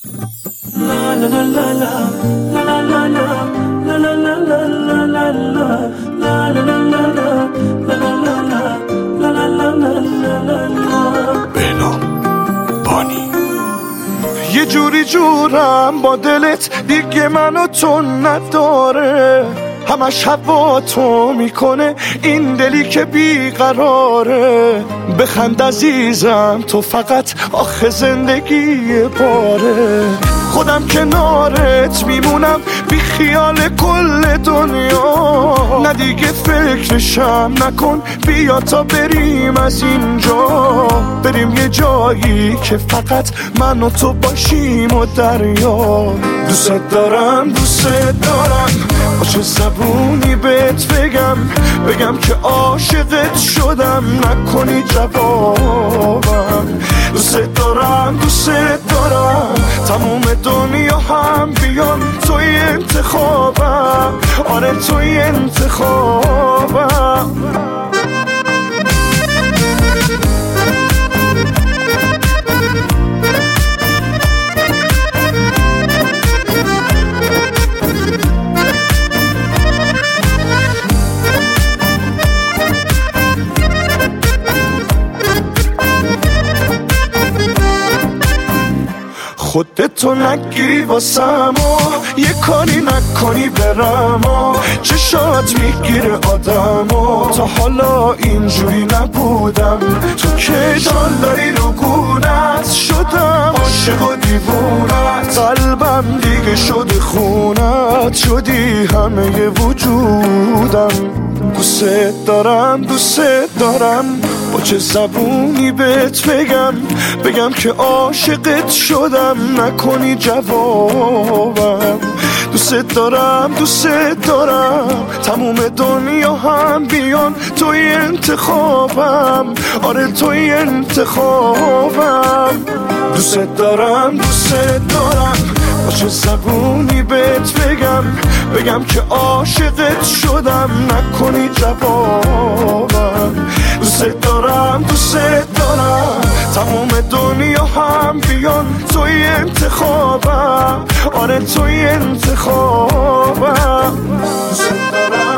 یه جوری جورم با دلت دیگه منو تو نداره، همش هوا تو میکنه این دلی که بیقراره. بخند عزیزم تو فقط آخه زندگی باره، خودم کنارت میمونم بی خیال کل دنیا. نه دیگه فکرشم نکن، بیا تا بریم از اینجا، بریم یه جایی که فقط من و تو باشیم و دریا. دوست دارم دوست دارم، با چه زبونی بهت بگم که عاشقت شدم، نکنی جوابم. دوست دارم تموم دنیا هم بیان توی انتخابم، آره توی انتخابم. خودتو نگیری واسم و یه کاری نکنی برم و چشات میگیره آدم و تا حالا اینجوری نبودم. تو که داری رو گونت شدم، عاشق و دیوونت، قلبم دیگه شده خونت، شدی همه وجودم. دوست دارم با چه زبونی بهت بگم که عاشقت شدم، نکنی جوابم. دوست دارم تموم دنیا هم بیان توی انتخابم، آره توی انتخابم. دوست دارم با چه زبونی بهت بگم که عاشقت شدم، نکنی جوابم. دوست دارم تموم دنیا هم بیان توی انتخابم، آره توی انتخابم. دوست دارم